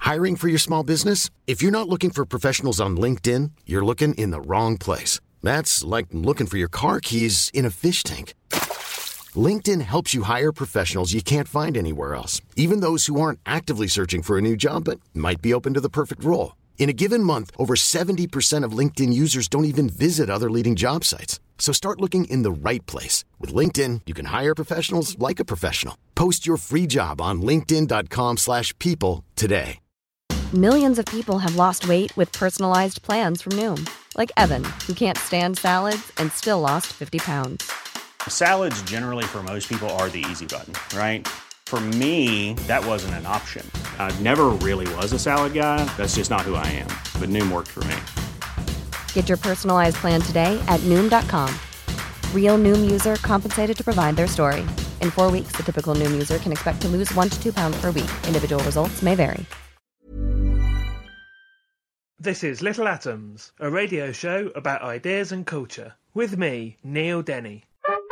Hiring for your small business? If you're not looking for professionals on LinkedIn, you're looking in the wrong place. That's like looking for your car keys in a fish tank. LinkedIn helps you hire professionals you can't find anywhere else, even those who aren't actively searching for a new job but might be open to the perfect role. In a given month, over 70% of LinkedIn users don't even visit other leading job sites. So start looking in the right place. With LinkedIn, you can hire professionals like a professional. Post your free job on linkedin.com/people today. Millions of people have lost weight with personalized plans from Noom. Like Evan, who can't stand salads and still lost 50 pounds. Salads generally for most people are the easy button, right? For me, that wasn't an option. I never really was a salad guy. That's just not who I am. But Noom worked for me. Get your personalized plan today at Noom.com. Real Noom user compensated to provide their story. In 4 weeks, the typical Noom user can expect to lose 1 to 2 pounds per week. Individual results may vary. This is Little Atoms, a radio show about ideas and culture. With me, Neil Denny.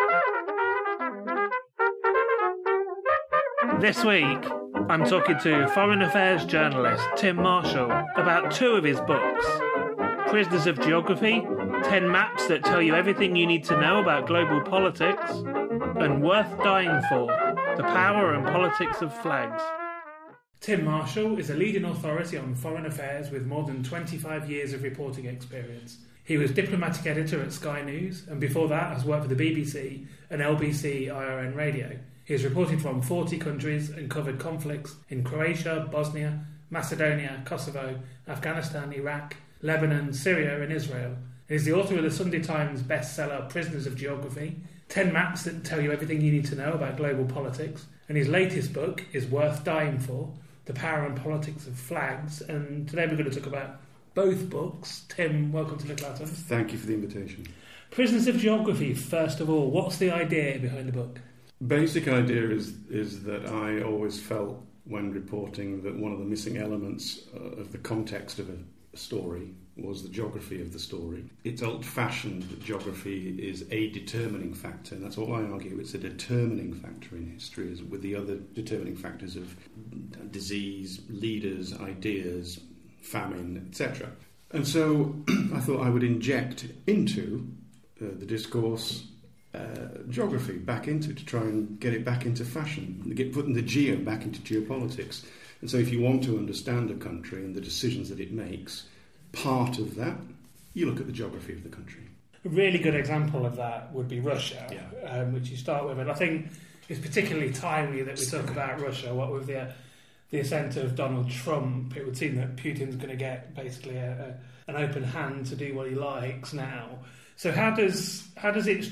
This week, I'm talking to Foreign Affairs journalist Tim Marshall about 2 of his books. Prisoners of Geography, 10 maps that tell you everything you need to know about global politics, and Worth Dying For, the power and politics of flags. Tim Marshall is a leading authority on foreign affairs with more than 25 years of reporting experience. He was diplomatic editor at Sky News, and before that has worked for the BBC and LBC IRN Radio. He has reported from 40 countries and covered conflicts in Croatia, Bosnia, Macedonia, Kosovo, Afghanistan, Iraq, Lebanon, Syria and Israel. He is the author of the Sunday Times bestseller Prisoners of Geography, 10 maps that tell you everything you need to know about global politics, and his latest book is Worth Dying For, the power and politics of flags. And today we're going to talk about both books. Tim, welcome to Little Atoms. Thank you for the invitation. Prisoners of Geography, first of all, what's the idea behind the book? Basic idea is that I always felt when reporting that one of the missing elements of the context of a story was the geography of the story. It's old-fashioned that geography is a determining factor, and that's all I argue. It's a determining factor in history, as with the other determining factors of disease, leaders, ideas, famine, etc. And so I thought I would inject into the discourse geography back into to try and get it back into fashion, putting the geo back into geopolitics. And so if you want to understand a country and the decisions that it makes, part of that, you look at the geography of the country. A really good example of that would be Russia, which you start with. And I think it's particularly timely that we talk about Russia. What with the ascent of Donald Trump, it would seem that Putin's going to get basically an open hand to do what he likes now. So how does Russia's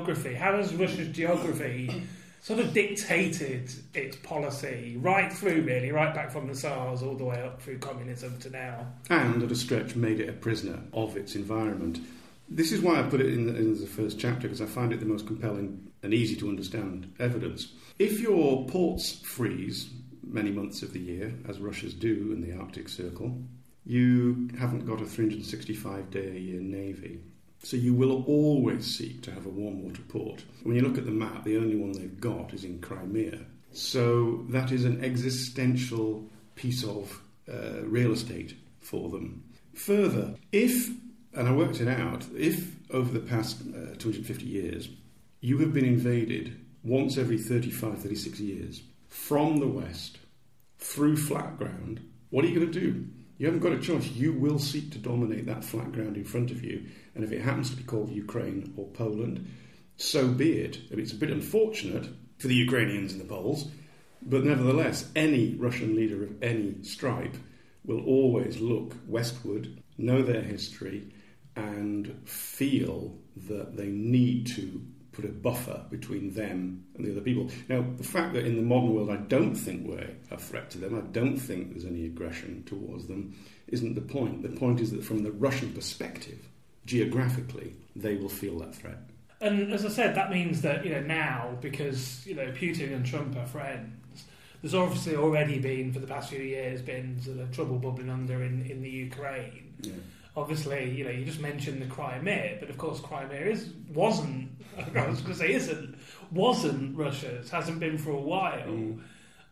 geography sort of dictated its policy right through, really, right back from the Tsars all the way up through communism to now? And at a stretch made it a prisoner of its environment. This is why I put it in the first chapter, because I find it the most compelling and easy to understand evidence. If your ports freeze many months of the year, as Russia's do in the Arctic Circle, you haven't got a 365-day-a-year navy. So you will always seek to have a warm water port. When you look at the map, the only one they've got is in Crimea. So that is an existential piece of real estate for them. Further, and I worked it out, if over the past 250 years, you have been invaded once every 35, 36 years from the west through flat ground, what are you going to do? You haven't got a choice. You will seek to dominate that flat ground in front of you. And if it happens to be called Ukraine or Poland, so be it. I mean, it's a bit unfortunate for the Ukrainians and the Poles, but nevertheless, any Russian leader of any stripe will always look westward, know their history, and feel that they need to put a buffer between them and the other people. Now, the fact that in the modern world I don't think we're a threat to them, I don't think there's any aggression towards them, isn't the point. The point is that from the Russian perspective, geographically, they will feel that threat. And as I said, that means that, now, because, Putin and Trump are friends, there's obviously already been, for the past few years, been sort of trouble bubbling under in the Ukraine. Yeah. Obviously, you just mentioned the Crimea, but of course Crimea wasn't Russia's, hasn't been for a while.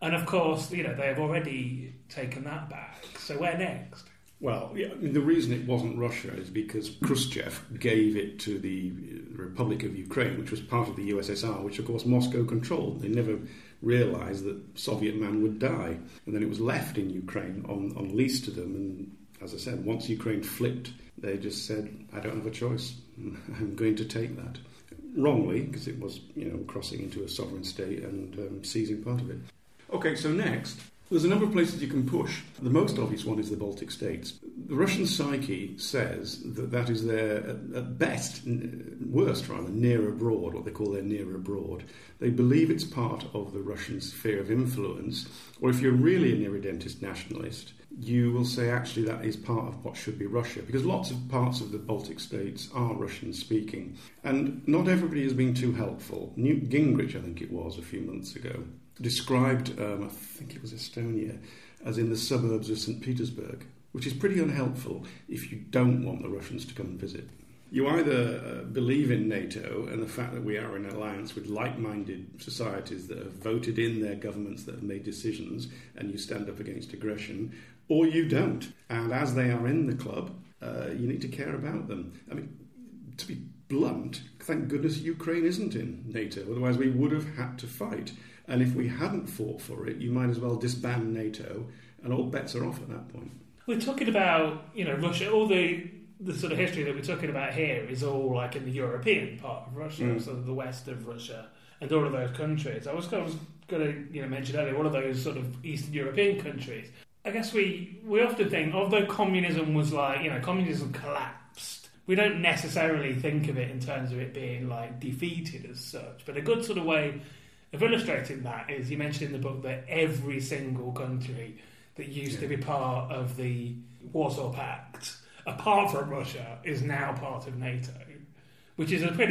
And of course, they have already taken that back. So where next? Well, yeah, the reason it wasn't Russia is because Khrushchev gave it to the Republic of Ukraine, which was part of the USSR, which of course Moscow controlled. They never realised that Soviet man would die. And then it was left in Ukraine on lease to them. And as I said, once Ukraine flipped, they just said, I don't have a choice. I'm going to take that. Wrongly, because it was, crossing into a sovereign state and seizing part of it. Okay, so next, there's a number of places you can push. The most obvious one is the Baltic states. The Russian psyche says that is their, at best, worst rather, near abroad, what they call their near abroad. They believe it's part of the Russian sphere of influence, or if you're really an irredentist nationalist, you will say actually that is part of what should be Russia, because lots of parts of the Baltic states are Russian-speaking. And not everybody has been too helpful. Newt Gingrich, I think it was, a few months ago, described, I think it was Estonia, as in the suburbs of St. Petersburg, which is pretty unhelpful if you don't want the Russians to come and visit. You either believe in NATO and the fact that we are in an alliance with like-minded societies that have voted in their governments that have made decisions, and you stand up against aggression, or you don't. And as they are in the club, you need to care about them. I mean, to be blunt, thank goodness Ukraine isn't in NATO, otherwise we would have had to fight. And if we hadn't fought for it, you might as well disband NATO, and all bets are off at that point. We're talking about, Russia, all the sort of history that we're talking about here is all like in the European part of Russia, sort of the west of Russia, and all of those countries. I was going to mention earlier, all of those sort of Eastern European countries. I guess we often think, although communism was communism collapsed, we don't necessarily think of it in terms of it being like defeated as such. But a good sort of way of illustrating that is, you mentioned in the book that every single country that used to be part of the Warsaw Pact, apart from Russia, is now part of NATO, which is a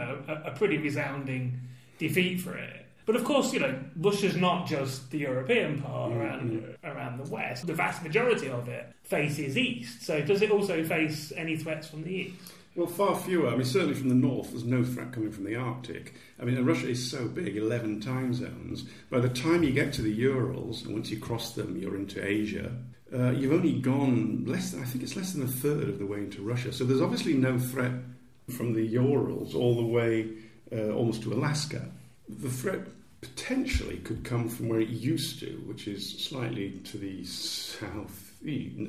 pretty resounding defeat for it. But of course, Russia's not just the European part around the West. The vast majority of it faces east. So does it also face any threats from the east? Well, far fewer. I mean, certainly from the north, there's no threat coming from the Arctic. I mean, Russia is so big, 11 time zones. By the time you get to the Urals, and once you cross them, you're into Asia, you've only gone less than a third of the way into Russia. So there's obviously no threat from the Urals all the way almost to Alaska. The threat potentially could come from where it used to, which is slightly to the south,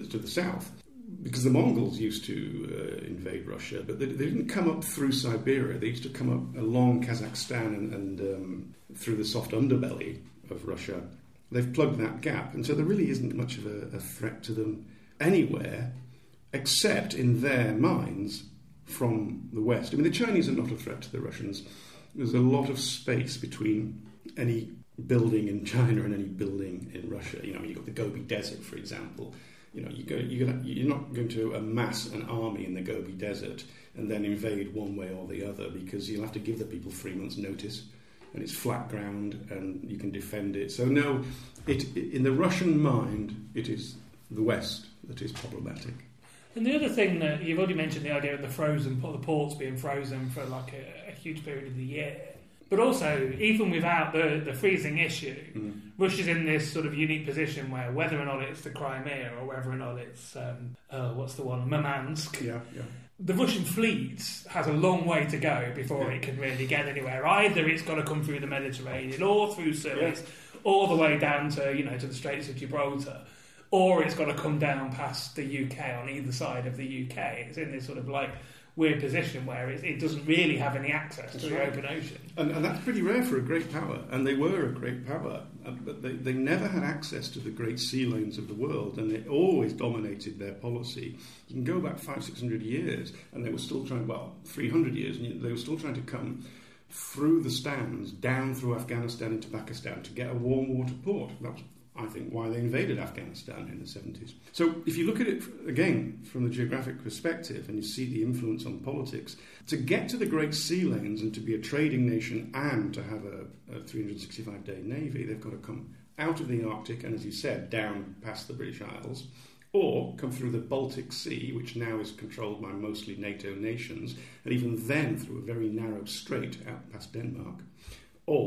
because the Mongols used to invade Russia, but they didn't come up through Siberia. They used to come up along Kazakhstan and through the soft underbelly of Russia. They've plugged that gap, and so there really isn't much of a threat to them anywhere, except in their minds from the West. I mean, the Chinese are not a threat to the Russians. There's a lot of space between any building in China and any building in Russia. You've got the Gobi Desert, for example. You're not going to amass an army in the Gobi Desert and then invade one way or the other, because you'll have to give the people 3 months' notice, and it's flat ground and you can defend it. So no, in the Russian mind, it is the West that is problematic. And the other thing that you've already mentioned, the idea of the ports being frozen for like a huge period of the year. But also, even without the freezing issue, Russia's in this sort of unique position where whether or not it's the Crimea or whether or not it's, Murmansk, the Russian fleet has a long way to go before it can really get anywhere. Either it's got to come through the Mediterranean or through Suez, all the way down to, to the Straits of Gibraltar, or it's got to come down past the UK on either side of the UK. It's in this sort of like weird position where it doesn't really have any access to the open ocean. And that's pretty rare for a great power, and they were a great power, but they never had access to the great sea lanes of the world, and they always dominated their policy. You can go back 500-600 years, and they were still trying, 300 years, and they were still trying to come through the stands, down through Afghanistan into Pakistan to get a warm water port. That was, I think, why they invaded Afghanistan in the 70s. So if you look at it, again, from the geographic perspective, and you see the influence on politics, to get to the great sea lanes and to be a trading nation and to have a 365-day navy, they've got to come out of the Arctic and, as you said, down past the British Isles, or come through the Baltic Sea, which now is controlled by mostly NATO nations, and even then through a very narrow strait out past Denmark, or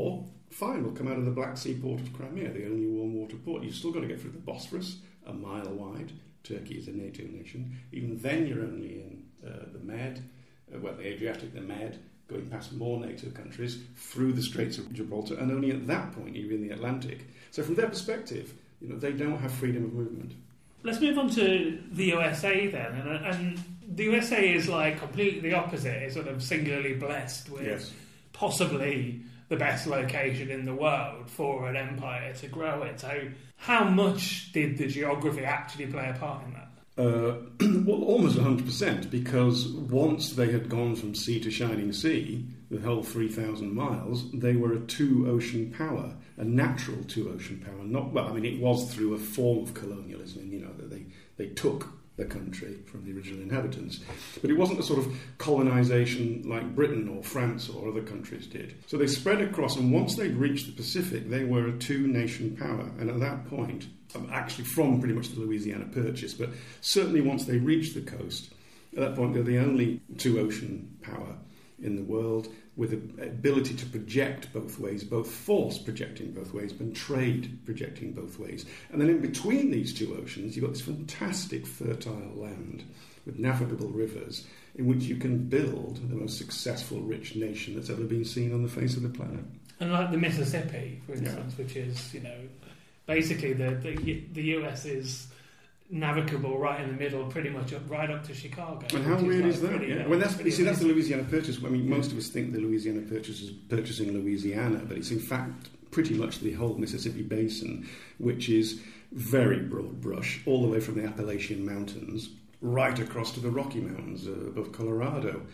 fine, we'll come out of the Black Sea port of Crimea, the only warm-water port. You've still got to get through the Bosphorus, a mile wide. Turkey is a NATO nation. Even then, you're only in the Med, the Adriatic, the Med, going past more NATO countries, through the Straits of Gibraltar, and only at that point you're in the Atlantic. So from their perspective, they don't have freedom of movement. Let's move on to the USA then, and the USA is like completely the opposite. It's sort of singularly blessed with possibly the best location in the world for an empire to grow in. So how much did the geography actually play a part in that? Well, almost 100%, because once they had gone from sea to shining sea, the whole 3,000 miles, they were a two-ocean power, a natural two-ocean power. It was through a form of colonialism, that they took the country from the original inhabitants. But it wasn't a sort of colonisation like Britain or France or other countries did. So they spread across, and once they'd reached the Pacific, they were a two-nation power. And at that point, actually from pretty much the Louisiana Purchase, but certainly once they reached the coast, at that point they're the only two-ocean power in the world, with the ability to project both ways, both force projecting both ways, and trade projecting both ways. And then in between these two oceans, you've got this fantastic fertile land with navigable rivers in which you can build the most successful, rich nation that's ever been seen on the face of the planet. And like the Mississippi, for instance, which is, basically the US is navigable right in the middle, pretty much right up to Chicago. And how weird is that? That's the Louisiana Purchase. Most of us think the Louisiana Purchase is purchasing Louisiana, but it's in fact pretty much the whole Mississippi Basin, which is very broad brush, all the way from the Appalachian Mountains right across to the Rocky Mountains above Colorado.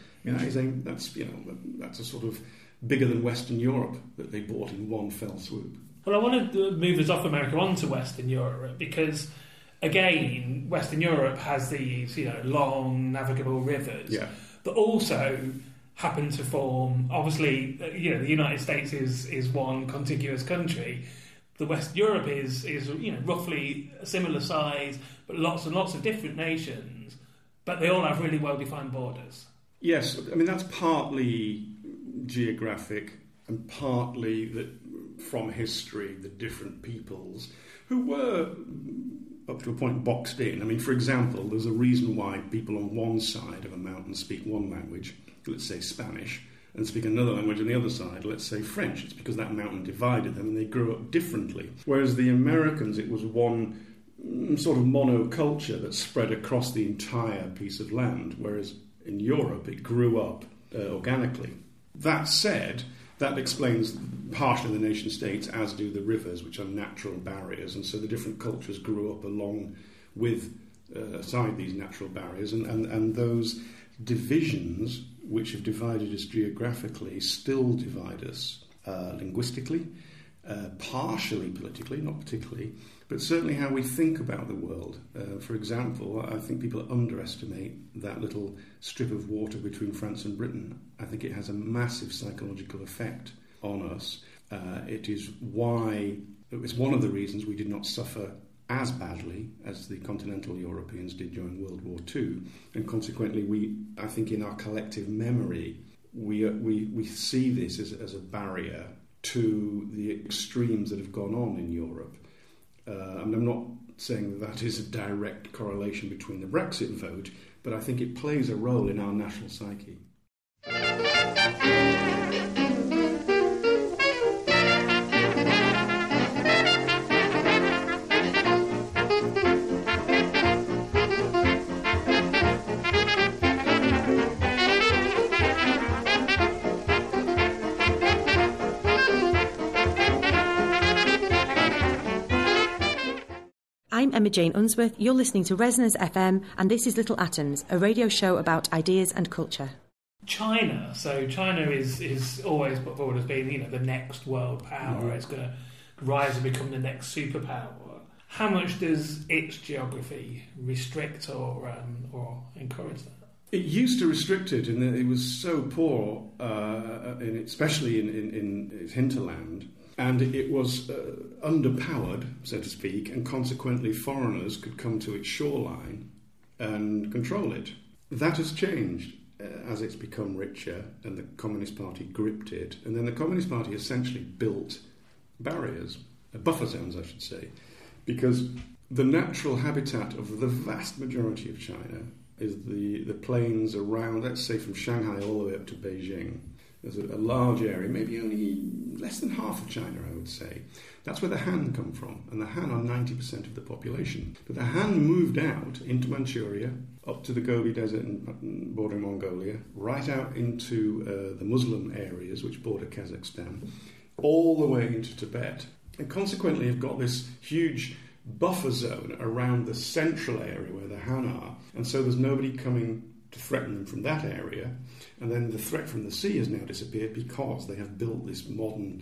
That's a sort of bigger than Western Europe that they bought in one fell swoop. Well, I want to move us off America onto Western Europe, because again, Western Europe has these, long navigable rivers that also happen to form. Obviously, the United States is one contiguous country. The West Europe is roughly a similar size, but lots and lots of different nations. But they all have really well-defined borders. Yes, that's partly geographic and partly from history, the different peoples who were, up to a point, boxed in. For example, there's a reason why people on one side of a mountain speak one language, let's say Spanish, and speak another language on the other side, let's say French. It's because that mountain divided them and they grew up differently. Whereas the Americans, it was one sort of monoculture that spread across the entire piece of land, whereas in Europe it grew up organically. That said, that explains partially the nation states, as do the rivers, which are natural barriers, and so the different cultures grew up along with aside these natural barriers, and those divisions which have divided us geographically still divide us linguistically, partially politically, not particularly, but certainly how we think about the world. For example, I think people underestimate that little strip of water between France and Britain. I think it has a massive psychological effect on us. It's one of the reasons we did not suffer as badly as the continental Europeans did during World War II, and consequently, I think in our collective memory, we see this as a barrier to the extremes that have gone on in Europe. I'm not saying that is a direct correlation between the Brexit vote, but I think it plays a role in our national psyche. I'm Emma Jane Unsworth, you're listening to Resonance FM, and this is Little Atoms, a radio show about ideas and culture. China is always put forward as being, the next world power. Mm-hmm. It's going to rise and become the next superpower. How much does its geography restrict or encourage that? It used to restrict it, in that it was so poor, especially in its hinterland. And it was underpowered, so to speak, and consequently foreigners could come to its shoreline and control it. That has changed. as it's become richer and the Communist Party gripped it. And then the Communist Party essentially built barriers, buffer zones, I should say, because the natural habitat of the vast majority of China is the plains around, let's say from Shanghai all the way up to Beijing. There's a large area, maybe only less than half of China, I would say. That's where the Han come from, and the Han are 90% of the population. But the Han moved out into Manchuria, up to the Gobi Desert and bordering Mongolia, right out into the Muslim areas which border Kazakhstan, all the way into Tibet. And consequently, you've got this huge buffer zone around the central area where the Han are, and so there's nobody coming to threaten them from that area. And then the threat from the sea has now disappeared because they have built this modern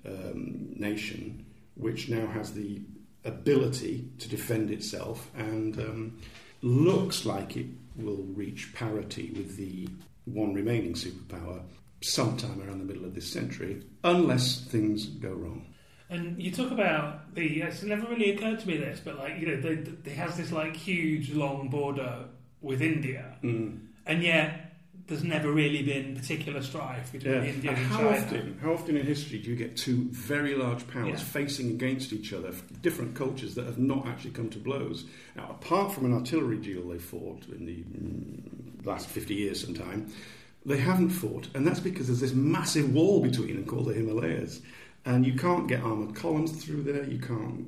nation which now has the ability to defend itself and looks like it will reach parity with the one remaining superpower sometime around the middle of this century, unless things go wrong. And you talk about it's never really occurred to me this, but they has this huge long border with India, and yet there's never really been particular strife between India and China. How often in history do you get two very large powers facing against each other, different cultures that have not actually come to blows? Now, apart from an artillery duel they fought in the last 50 years sometime, they haven't fought, and that's because there's this massive wall between them called the Himalayas. And you can't get armoured columns through there, you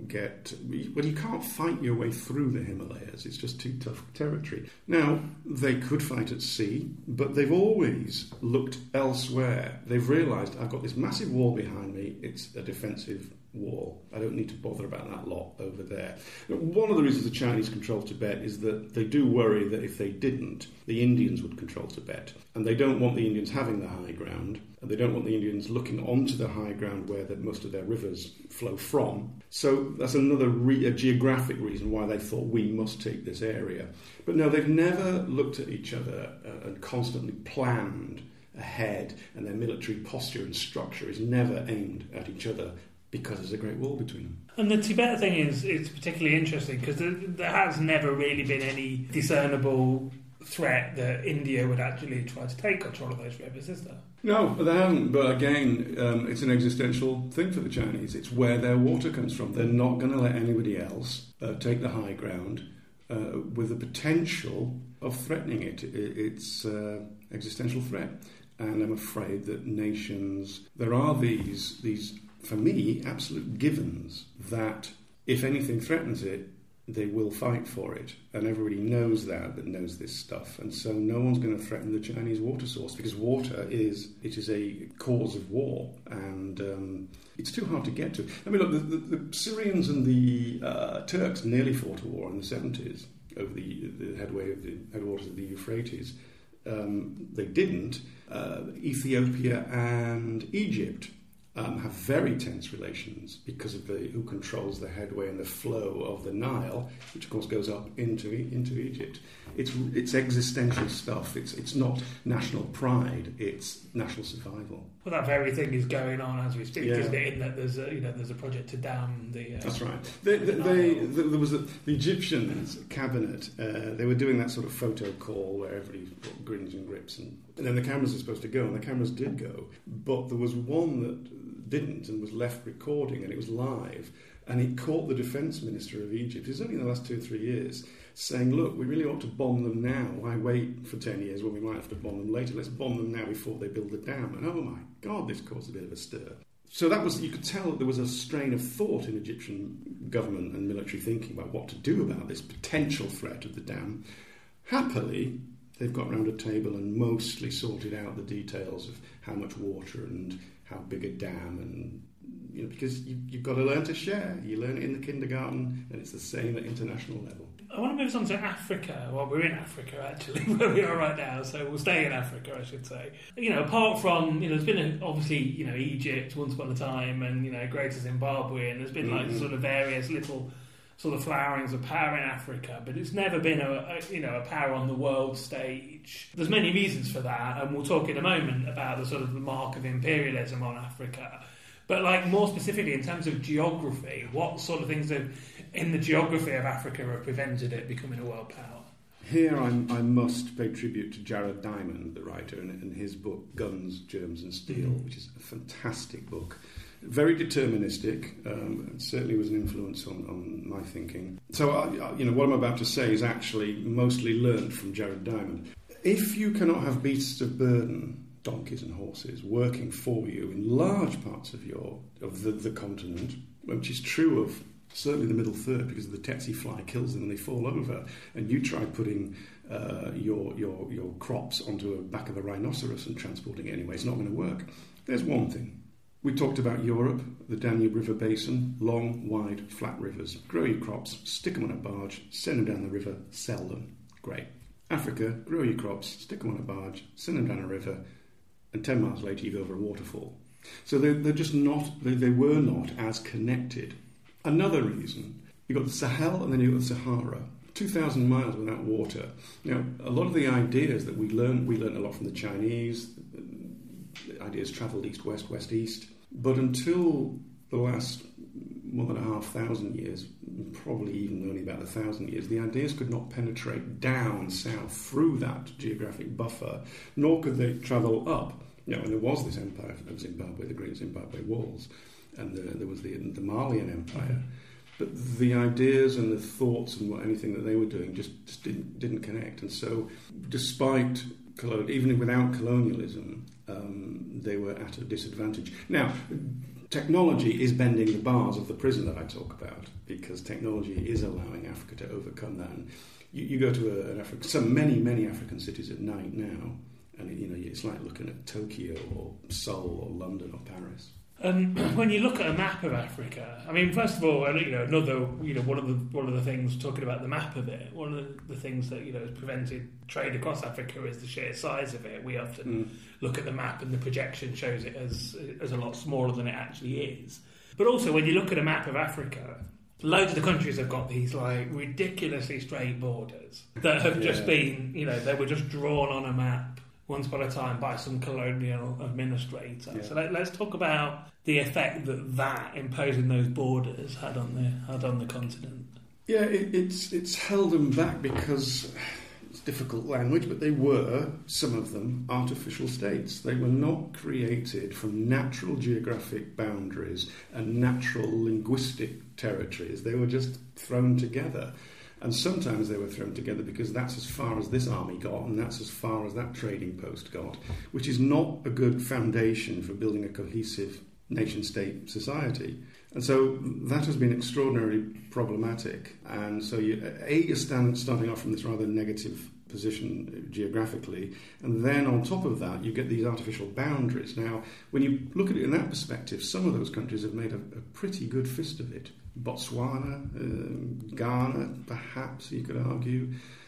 can't fight your way through the Himalayas. It's just too tough territory. Now, they could fight at sea, but they've always looked elsewhere. They've realised, I've got this massive wall behind me, it's a defensive wall. I don't need to bother about that lot over there. One of the reasons the Chinese control Tibet is that they do worry that if they didn't, the Indians would control Tibet. And they don't want the Indians having the high ground, and they don't want the Indians looking onto the high ground where most of their rivers flow from. So that's another geographic reason why they thought we must take this area. But no, they've never looked at each other and constantly planned ahead, and their military posture and structure is never aimed at each other because there's a great wall between them. And the Tibet thing it's particularly interesting because there has never really been any discernible threat that India would actually try to take control of those rivers, is there? No, they haven't. But again, it's an existential thing for the Chinese. It's where their water comes from. They're not going to let anybody else take the high ground with the potential of threatening it. It's existential threat. And I'm afraid that nations, there are these for me, absolute givens that if anything threatens it, they will fight for it. And everybody knows that knows this stuff. And so no one's going to threaten the Chinese water source because water is a cause of war. And it's too hard to get to. I mean, look, the Syrians and the Turks nearly fought a war in the 70s over the headwaters of the Euphrates. They didn't. Ethiopia and Egypt have very tense relations because of who controls the headway and the flow of the Nile, which of course goes up into Egypt. It's existential stuff. It's not national pride. It's national survival. Well, that very thing is going on as we speak, isn't it? In that there's a project to dam the. That's right. There was the Egyptians cabinet. They were doing that sort of photo call where everybody grins and grips, and then the cameras are supposed to go, and the cameras did go, but there was one that didn't and was left recording, and it was live, and it caught the defence minister of Egypt. It was only in the last 2 or 3 years, saying, look, we really ought to bomb them now. Why wait for 10 years when we might have to bomb them later? Let's bomb them now before they build the dam. And oh my God, this caused a bit of a stir. So you could tell that there was a strain of thought in Egyptian government and military thinking about what to do about this potential threat of the dam. Happily, they've got round a table and mostly sorted out the details of how much water and how big a dam, and because you've got to learn to share. You learn it in the kindergarten, and it's the same at international level. I want to move on to Africa. Well, we're in Africa, actually, where we are right now, so we'll stay in Africa, I should say. Apart from, there's been, obviously, Egypt once upon a time, and, Greater Zimbabwe, and there's been, sort of various little sort of flowerings of power in Africa, but it's never been a power on the world stage. There's many reasons for that, and we'll talk in a moment about the sort of the mark of imperialism on Africa. But more specifically in terms of geography, what sort of things in the geography of Africa have prevented it becoming a world power? Here I must pay tribute to Jared Diamond, the writer, and his book Guns, Germs and Steel, which is a fantastic book. Very deterministic, and certainly was an influence on my thinking. So, what I'm about to say is actually mostly learnt from Jared Diamond. If you cannot have beasts of burden, donkeys and horses, working for you in large parts of the continent, which is true of certainly the middle third, because the tsetse fly kills them and they fall over, and you try putting your crops onto the back of a rhinoceros and transporting it anyway, it's not going to work. There's one thing. We talked about Europe, the Danube River Basin, long, wide, flat rivers. Grow your crops, stick them on a barge, send them down the river, sell them. Great. Africa, grow your crops, stick them on a barge, send them down a river, and 10 miles later you go over a waterfall. So they're just not, they were not as connected. Another reason, you've got the Sahel and then you've got the Sahara. 2,000 miles without water. Now, a lot of the ideas that we learned a lot from the Chinese. The ideas travelled east-west, west-east. But until the last more than 500 years, probably even only about 1,000 years, the ideas could not penetrate down south through that geographic buffer, nor could they travel up. And there was this empire of Zimbabwe, the Great Zimbabwe Walls, and there was the Malian Empire. But the ideas and the thoughts and anything that they were doing just didn't connect. And so, despite even without colonialism, they were at a disadvantage. Now, technology is bending the bars of the prison that I talk about, because technology is allowing Africa to overcome that. And you go to many African cities at night now, and it's like looking at Tokyo or Seoul or London or Paris. When you look at a map of Africa, I mean, first of all, one of the things, talking about the map of it, one of the things that has prevented trade across Africa is the sheer size of it. We often look at the map and the projection shows it as a lot smaller than it actually is. But also, when you look at a map of Africa, loads of the countries have got these like ridiculously straight borders that have just been, they were just drawn on a map once upon a time by some colonial administrator. Yeah. So let's talk about the effect that imposing those borders had on the continent. Yeah, it's held them back because it's difficult language, but they were, some of them, artificial states. They were not created from natural geographic boundaries and natural linguistic territories. They were just thrown together. And sometimes they were thrown together because that's as far as this army got and that's as far as that trading post got, which is not a good foundation for building a cohesive nation-state society. And so that has been extraordinarily problematic. And so you're starting off from this rather negative position geographically, and then on top of that you get these artificial boundaries. Now, when you look at it in that perspective, some of those countries have made a pretty good fist of it. Botswana, Ghana, perhaps you could argue,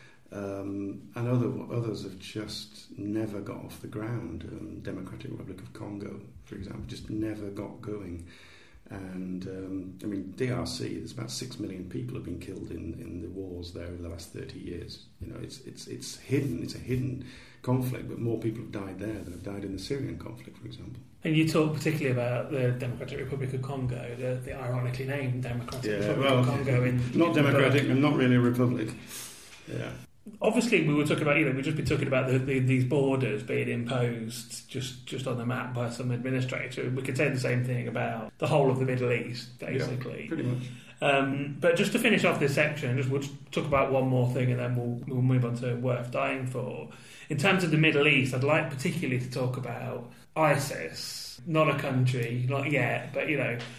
and others have just never got off the ground. Democratic Republic of Congo, for example, just never got going. And DRC, there's about 6 million people have been killed in the wars there over the last 30 years. It's hidden. It's a hidden conflict, but more people have died there than have died in the Syrian conflict, for example. And you talk particularly about the Democratic Republic of Congo, the ironically named Democratic Republic of Congo. Not democratic and not really a republic. Yeah. Obviously, we've just been talking about these borders being imposed just on the map by some administrator. We could say the same thing about the whole of the Middle East, basically. Yeah, pretty much. But just to finish off this section, we'll just talk about one more thing and then we'll move on to Worth Dying For. In terms of the Middle East, I'd like particularly to talk about ISIS. Not a country, not yet, but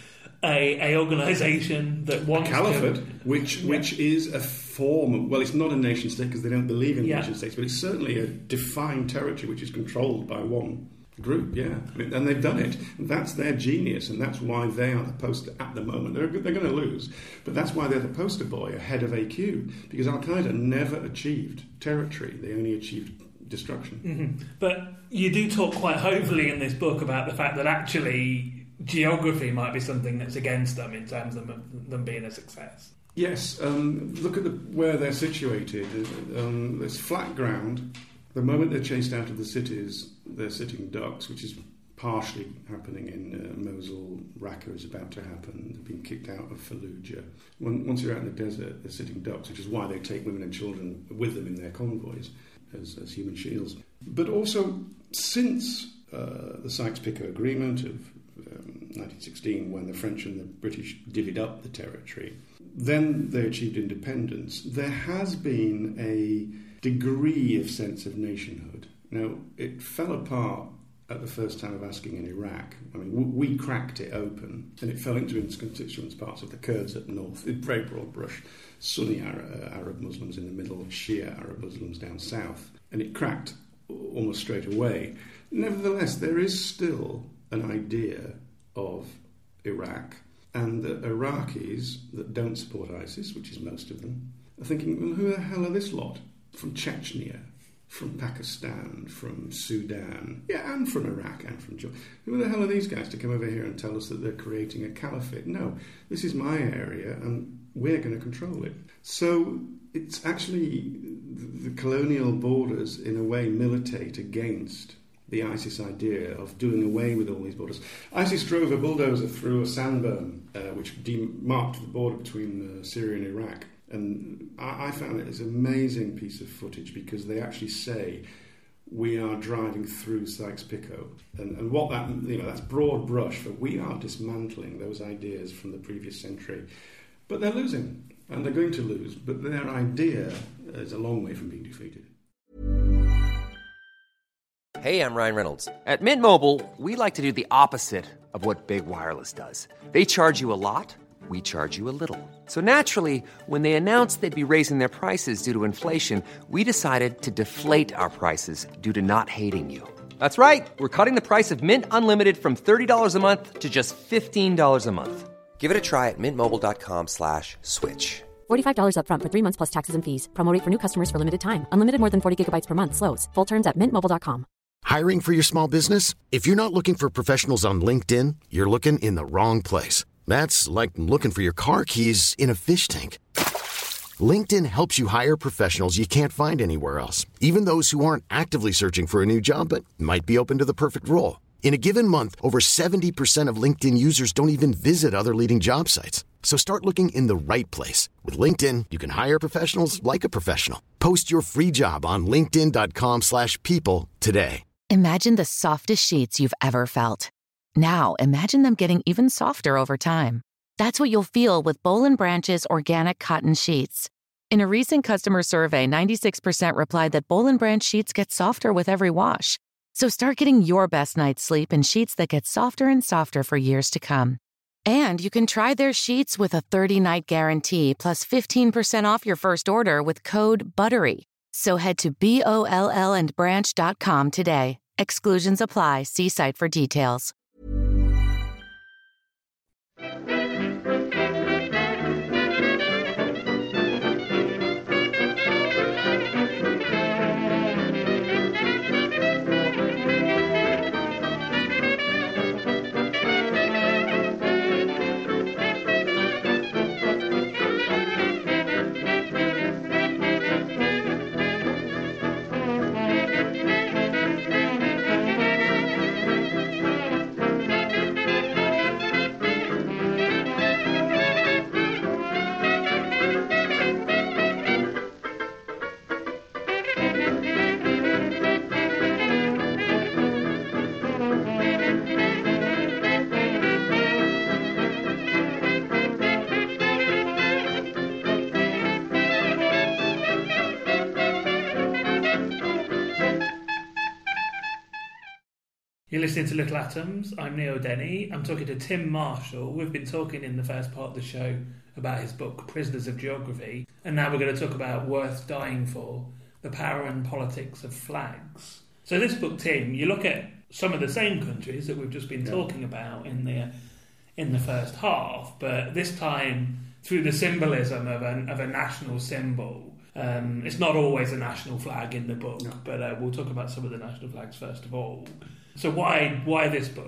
a organisation that wants caliphate, which is a form of, well, it's not a nation state because they don't believe in nation states, but it's certainly a defined territory which is controlled by one group, and they've done it. That's their genius, and that's why they are the poster at the moment. They're going to lose, but that's why they're the poster boy ahead of AQ, because Al-Qaeda never achieved territory; they only achieved destruction. Mm-hmm. But you do talk quite hopefully in this book about the fact that actually geography might be something that's against them in terms of them being a success. Yes, look at where they're situated. There's flat ground. The moment they're chased out of the cities, they're sitting ducks, which is partially happening in Mosul. Raqqa is about to happen. They've been kicked out of Fallujah. Once you're out in the desert, they're sitting ducks, which is why they take women and children with them in their convoys as human shields. But also, since the Sykes-Picot Agreement of 1916, when the French and the British divvied up the territory, then they achieved independence, there has been a degree of sense of nationhood. Now, it fell apart at the first time of asking in Iraq. I mean, we cracked it open, and it fell into its constituent parts of the Kurds up north, very broad brush, Sunni Arab Muslims in the middle, Shia Arab Muslims down south, and it cracked almost straight away. Nevertheless, there is still an idea of Iraq, and the Iraqis that don't support ISIS, which is most of them, are thinking, well, who the hell are this lot? From Chechnya, from Pakistan, from Sudan, and from Iraq and from Jordan. Who the hell are these guys to come over here and tell us that they're creating a caliphate? No, this is my area and we're going to control it. So it's actually the colonial borders, in a way, militate against the ISIS idea of doing away with all these borders. ISIS drove a bulldozer through a sandburn which marked the border between Syria and Iraq. And I found it as an amazing piece of footage because they actually say, we are driving through Sykes-Picot. And what that, that's broad brush for we are dismantling those ideas from the previous century. But they're losing, and they're going to lose. But their idea is a long way from being defeated. Hey, I'm Ryan Reynolds. At Mint Mobile, we like to do the opposite of what Big Wireless does. They charge you a lot. We charge you a little. So naturally, when they announced they'd be raising their prices due to inflation, we decided to deflate our prices due to not hating you. That's right. We're cutting the price of Mint Unlimited from $30 a month to just $15 a month. Give it a try at mintmobile.com/switch. $45 up front for 3 months plus taxes and fees. Promo rate for new customers for limited time. Unlimited more than 40 gigabytes per month. Slows full terms at mintmobile.com. Hiring for your small business? If you're not looking for professionals on LinkedIn, you're looking in the wrong place. That's like looking for your car keys in a fish tank. LinkedIn helps you hire professionals you can't find anywhere else, even those who aren't actively searching for a new job but might be open to the perfect role. In a given month, over 70% of LinkedIn users don't even visit other leading job sites. So start looking in the right place. With LinkedIn, you can hire professionals like a professional. Post your free job on linkedin.com/people today. Imagine the softest sheets you've ever felt. Now, imagine them getting even softer over time. That's what you'll feel with Boll & Branch's organic cotton sheets. In a recent customer survey, 96% replied that Boll & Branch sheets get softer with every wash. So start getting your best night's sleep in sheets that get softer and softer for years to come. And you can try their sheets with a 30-night guarantee plus 15% off your first order with code BUTTERY. So head to BOLLandbranch.com today. Exclusions apply. See site for details. You're listening to Little Atoms. I'm Neil Denny. I'm talking to Tim Marshall. We've been talking in the first part of the show about his book, Prisoners of Geography. And now we're going to talk about Worth Dying For, The Power and Politics of Flags. So this book, Tim, you look at some of the same countries that we've just been talking about in the first half, but this time through the symbolism of a national symbol. It's not always a national flag in the book, but we'll talk about some of the national flags first of all. So why this book?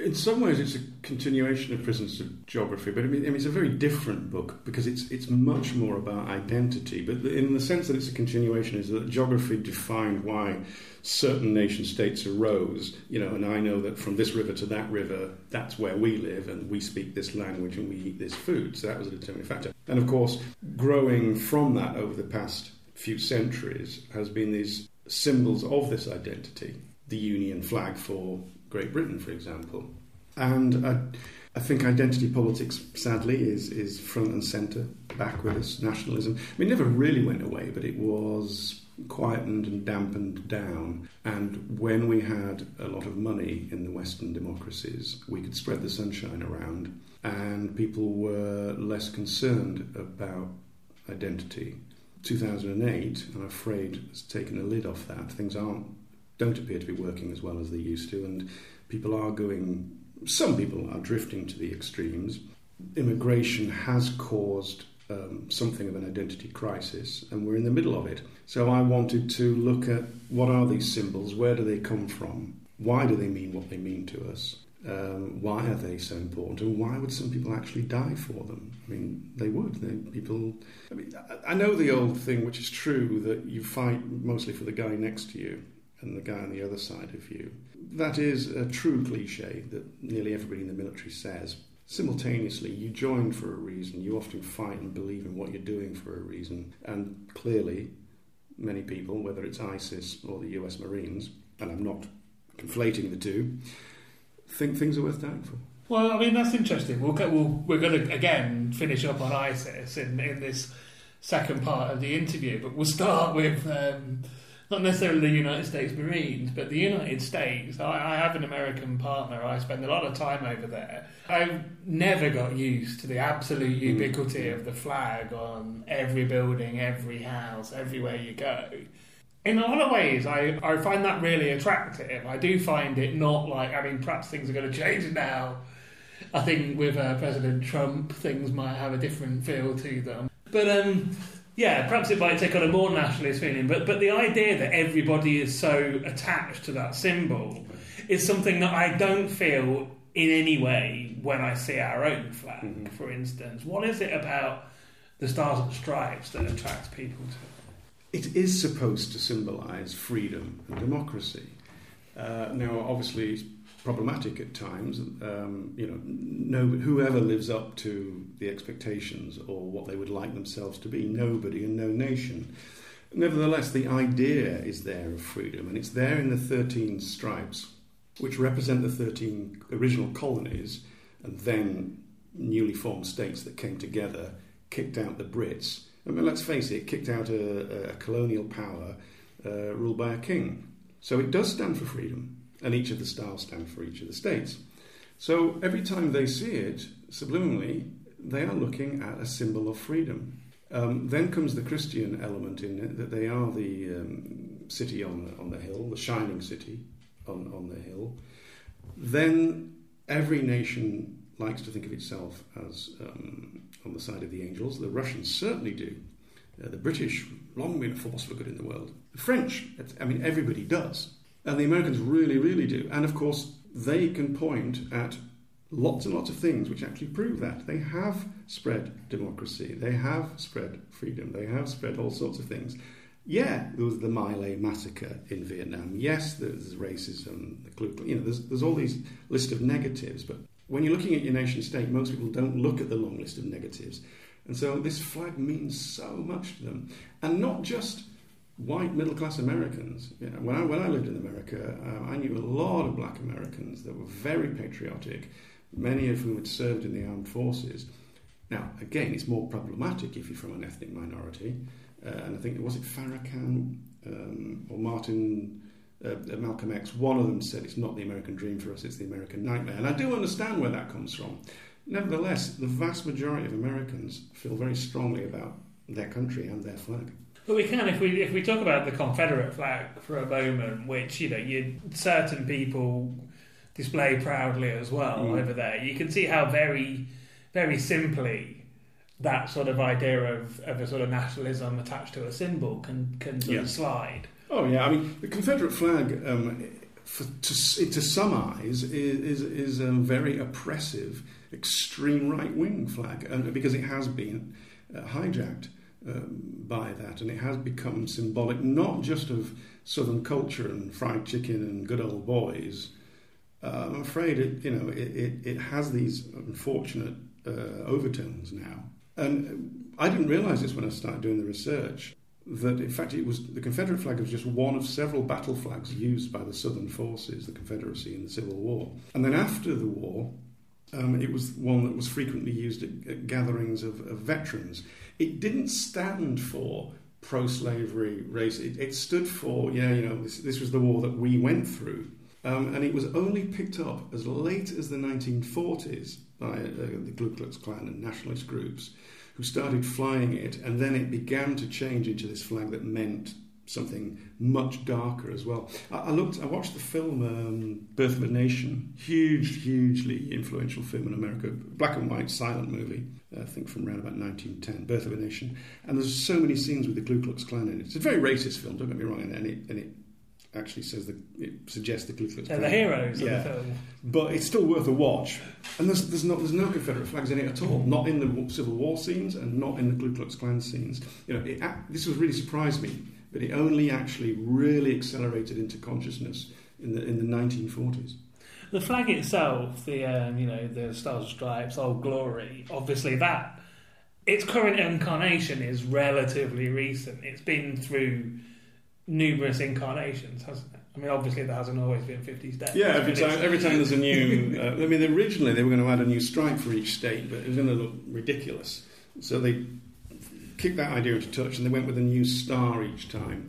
In some ways, it's a continuation of Prisoners of Geography, but I mean, it's a very different book because it's much more about identity. But in the sense that it's a continuation, is that geography defined why certain nation states arose. And I know that from this river to that river, that's where we live, and we speak this language, and we eat this food. So that was a determining factor. And of course, growing from that over the past few centuries has been these symbols of this identity. The Union flag for Great Britain, for example. And I think identity politics, sadly, is front and centre, back with us. Nationalism, it never really went away, but it was quietened and dampened down. And when we had a lot of money in the Western democracies, we could spread the sunshine around, and people were less concerned about identity. 2008, I'm afraid, has taken a lid off that. Things don't appear to be working as well as they used to, and some people are drifting to the extremes. Immigration has caused something of an identity crisis, and we're in the middle of it. So I wanted to look at what are these symbols, where do they come from, why do they mean what they mean to us, why are they so important, and why would some people actually die for them? I mean, they would. I know the old thing, which is true, that you fight mostly for the guy next to you and the guy on the other side of you. That is a true cliche that nearly everybody in the military says. Simultaneously, you join for a reason. You often fight and believe in what you're doing for a reason. And clearly, many people, whether it's ISIS or the US Marines, and I'm not conflating the two, think things are worth dying for. Well, I mean, that's interesting. We're going to, again, finish up on ISIS in this second part of the interview, but we'll start with... not necessarily the United States Marines, but the United States. I have an American partner. I spend a lot of time over there. I've never got used to the absolute ubiquity of the flag on every building, every house, everywhere you go. In a lot of ways, I find that really attractive. I do find it not like... I mean, perhaps things are going to change now. I think with President Trump, things might have a different feel to them. But... yeah, perhaps it might take on a more nationalist feeling, but the idea that everybody is so attached to that symbol is something that I don't feel in any way when I see our own flag, for instance. What is it about the Stars and Stripes that attracts people to it? It is supposed to symbolise freedom and democracy. Now, obviously, it's problematic at times. Whoever lives up to the expectations or what they would like themselves to be, nobody and no nation. Nevertheless, the idea is there of freedom, and it's there in the 13 stripes, which represent the 13 original colonies and then newly formed states that came together, kicked out the Brits. I mean, let's face it, kicked out a colonial power ruled by a king. So it does stand for freedom, and each of the stars stand for each of the states. So every time they see it, subliminally, they are looking at a symbol of freedom. Then comes the Christian element in it, that they are the city on the hill, the shining city on the hill. Then every nation likes to think of itself as on the side of the angels. The Russians certainly do. The British, long been a force for good in the world. The French, everybody does. And the Americans really, really do. And of course, they can point at lots and lots of things which actually prove that. They have spread democracy. They have spread freedom. They have spread all sorts of things. Yeah, there was the My Lai massacre in Vietnam. Yes, there's racism, the Ku Klux, there's all these list of negatives. But when you're looking at your nation state, most people don't look at the long list of negatives. And so this flag means so much to them. And not just white middle-class Americans. When I lived in America, I knew a lot of black Americans that were very patriotic, many of whom had served in the armed forces. Now, again, it's more problematic if you're from an ethnic minority. And I think, was it Farrakhan or Malcolm X? One of them said it's not the American dream for us, it's the American nightmare. And I do understand where that comes from. Nevertheless, the vast majority of Americans feel very strongly about their country and their flag. But we can, if we talk about the Confederate flag for a moment, which certain people display proudly as well over there. You can see how very, very simply that sort of idea of a sort of nationalism attached to a symbol can sort of slide. Oh yeah, the Confederate flag to some eyes, is a very oppressive, extreme right-wing flag, and because it has been hijacked by that, and it has become symbolic not just of Southern culture and fried chicken and good old boys. I'm afraid it has these unfortunate overtones now, and I didn't realise this when I started doing the research. That in fact the Confederate flag was just one of several battle flags used by the Southern forces, the Confederacy, in the Civil War. And then after the war, it was one that was frequently used at gatherings of veterans. It didn't stand for pro-slavery race. It stood for, this was the war that we went through. And it was only picked up as late as the 1940s by the Ku Klux Klan and nationalist groups, who started flying it, and then it began to change into this flag that meant something much darker as well. I watched the film Birth of a Nation, hugely influential film in America, black and white silent movie, I think from around about 1910, Birth of a Nation, and there's so many scenes with the Ku Klux Klan in it. It's a very racist film, don't get me wrong, and it actually says that it suggests the Ku Klux Klan. They're the heroes of the film. But it's still worth a watch. And there's no Confederate flags in it at all. Not in the Civil War scenes and not in the Ku Klux Klan scenes. This was really surprised me, but it only actually really accelerated into consciousness in the 1940s. The flag itself, the Stars and Stripes, Old Glory, obviously that its current incarnation is relatively recent. It's been through numerous incarnations, hasn't it? I mean, obviously there hasn't always been 50 states. Yeah, every time there's a new... originally they were going to add a new stripe for each state, but it was going to look ridiculous. So they kicked that idea into touch and they went with a new star each time.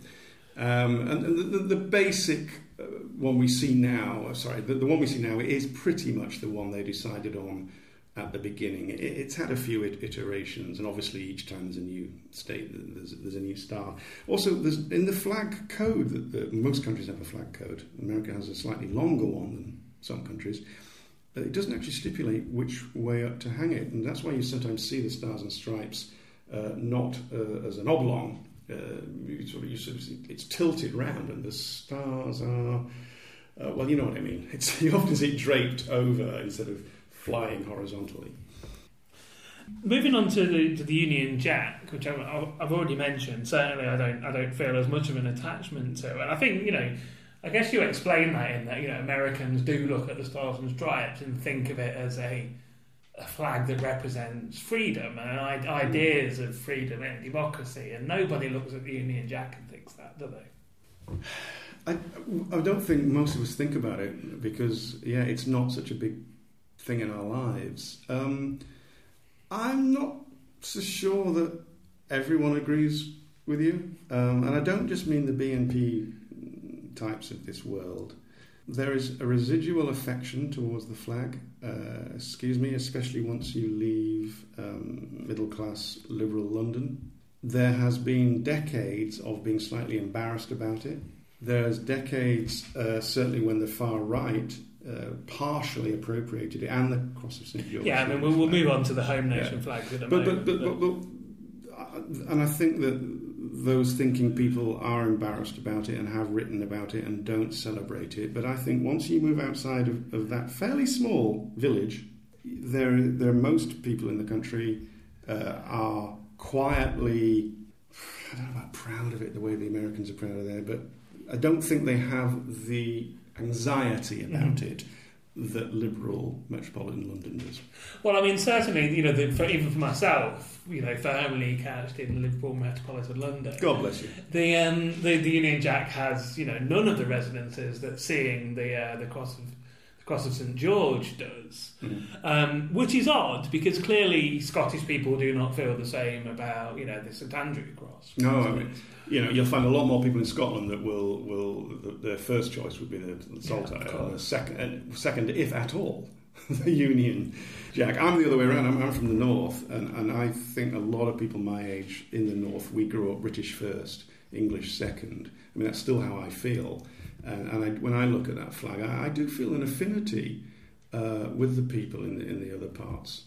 And the basic one we see now... the one we see now is pretty much the one they decided on at the beginning. It's had a few iterations, and obviously each time there's a new state, there's a new star. Also, there's in the flag code, that most countries have a flag code. America has a slightly longer one than some countries. It doesn't actually stipulate which way up to hang it, and that's why you sometimes see the Stars and Stripes not as an oblong. It's tilted round, and the stars are... you know what I mean. You often see it draped over instead of flying horizontally. Moving on to the Union Jack, which I've already mentioned, certainly I don't feel as much of an attachment to. And I think, I guess you explain that in that, Americans do look at the Stars and Stripes and think of it as a flag that represents freedom and ideas of freedom and democracy, and nobody looks at the Union Jack and thinks that, do they? I don't think most of us think about it because, it's not such a big thing in our lives. I'm not so sure that everyone agrees with you, and I don't just mean the BNP types of this world. There is a residual affection towards the flag, especially once you leave middle-class liberal London. There has been decades of being slightly embarrassed about it. There's decades, certainly when the far right partially appropriated it, and the Cross of St George. Yeah, we'll move on to the home nation flags in a moment. And I think that those thinking people are embarrassed about it and have written about it and don't celebrate it. But I think once you move outside of that fairly small village, there most people in the country are quietly, I don't know about proud of it the way the Americans are proud of it, but I don't think they have the anxiety about it that liberal metropolitan London does. Well, I mean, certainly, even for myself, firmly couched in Liverpool metropolitan London. God bless you. The Union Jack has, none of the resonances that seeing the Cross of St George does, which is odd because clearly Scottish people do not feel the same about the St Andrew Cross. No, I mean, you'll find a lot more people in Scotland that will their first choice would be the Saltire, and the second, if at all, the Union Jack. I'm the other way around. I'm from the north, and I think a lot of people my age in the north, we grew up British first, English second. I mean, that's still how I feel. And when I look at that flag, I do feel an affinity with the people in the other parts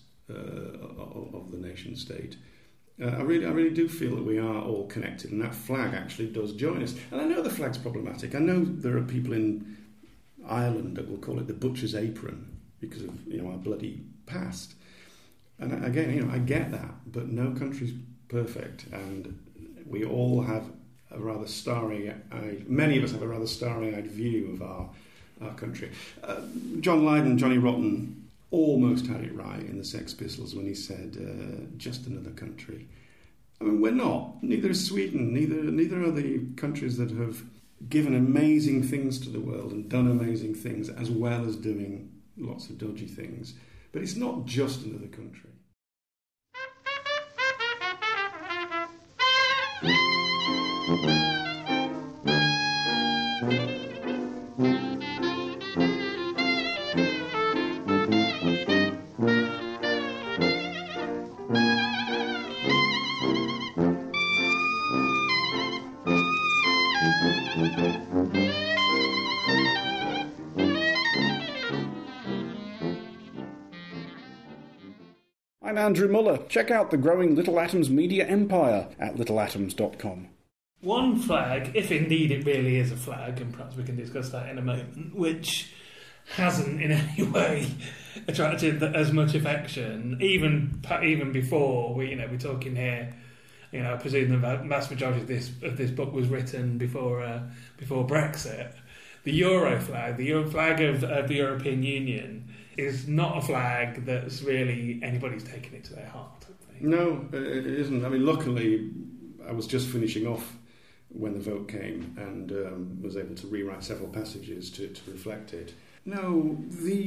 of the nation state. I really do feel that we are all connected, and that flag actually does join us. And I know the flag's problematic. I know there are people in Ireland that will call it the butcher's apron because of our bloody past. And again, I get that, but no country's perfect, and we all have a rather starry-eyed, many of us have a rather starry-eyed view of our country. John Lydon, Johnny Rotten, almost had it right in the Sex Pistols when he said, just another country. I mean, we're not. Neither is Sweden. Neither are the countries that have given amazing things to the world and done amazing things, as well as doing lots of dodgy things. But it's not just another country. I'm Andrew Muller. Check out the growing Little Atoms media empire at littleatoms.com. One flag, if indeed it really is a flag, and perhaps we can discuss that in a moment, which hasn't in any way attracted as much affection, even before we're talking here. I presume the vast majority of this book was written before Brexit. The Euro flag, the flag of the European Union, is not a flag that's really anybody's taken it to their heart. I think. No, it isn't. I mean, luckily, I was just finishing off when the vote came and was able to rewrite several passages to reflect it. No,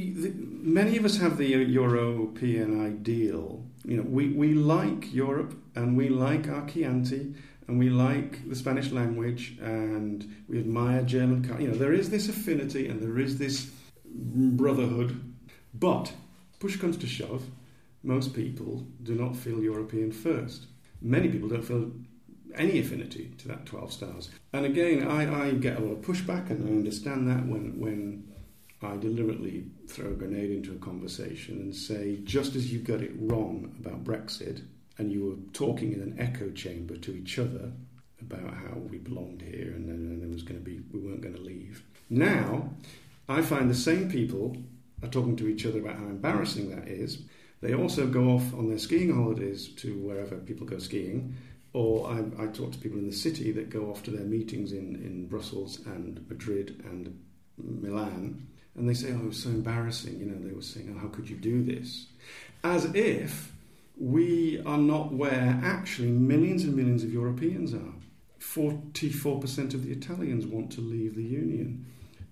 many of us have the European ideal. We like Europe and we like our Chianti and we like the Spanish language and we admire German. There is this affinity and there is this brotherhood. But push comes to shove, most people do not feel European first. Many people don't feel any affinity to that 12 stars. And again, I get a lot of pushback, and I understand that when I deliberately throw a grenade into a conversation and say, just as you got it wrong about Brexit, and you were talking in an echo chamber to each other about how we belonged here and then we weren't going to leave. Now, I find the same people are talking to each other about how embarrassing that is. They also go off on their skiing holidays to wherever people go skiing, or I talk to people in the city that go off to their meetings in Brussels and Madrid and Milan, and they say, oh, it was so embarrassing. They were saying, oh, how could you do this? As if we are not where actually millions and millions of Europeans are. 44% of the Italians want to leave the Union.